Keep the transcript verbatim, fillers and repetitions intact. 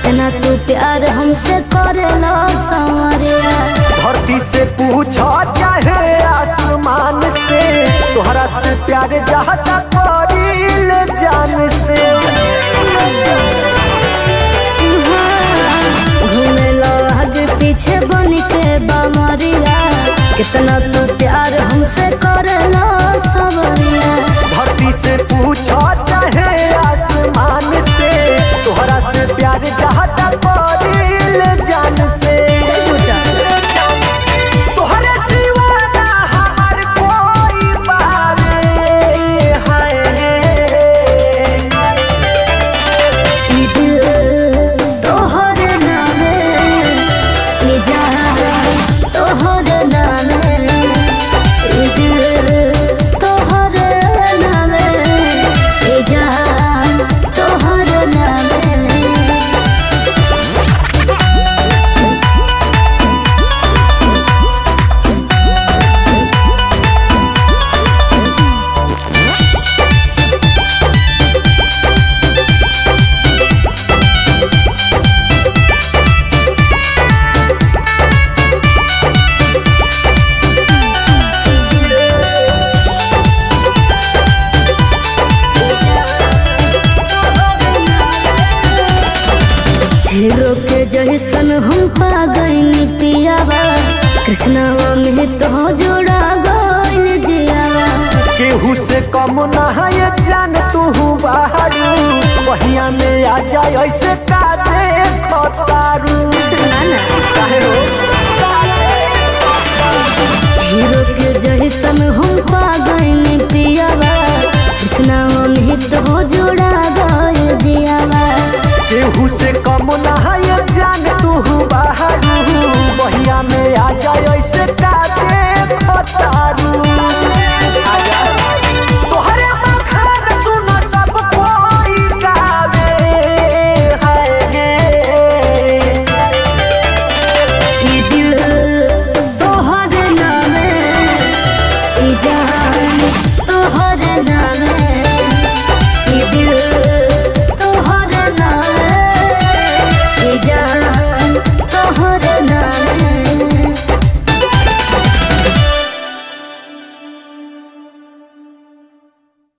कितना तू प्यार हमसे करेला संवरिया। धरती से पूछो चाहे आसमान से, तोहरा से प्यार ज्यादा करील जान से। घूमेला आगे पीछे बन के बमरिया, कितना तू प्यार हमसे करेला संवरिया। धरती से पूछो चाहे आसमान से, तोहरा से प्यार ज्यादा करील जान से। तोहरे सिवा ना हमार कोई बारे हाय। ई दिल तोहरे नामे, ई जान तोहरे नामे, ई दिल तोहरे नामे, ई जान तोहरे नामे। हीरो के जैसन हम पा गईनी पियावा, कृष्णवा में तो जोड़ा गईल जियावा। केहू से कम ना है जान तू बाहरू, बहिया में आ जाए ऐसे का देखो तारू। काहे हो? हीरो के जैसन हम पा गईनी पियावा, कृष्णवा में तो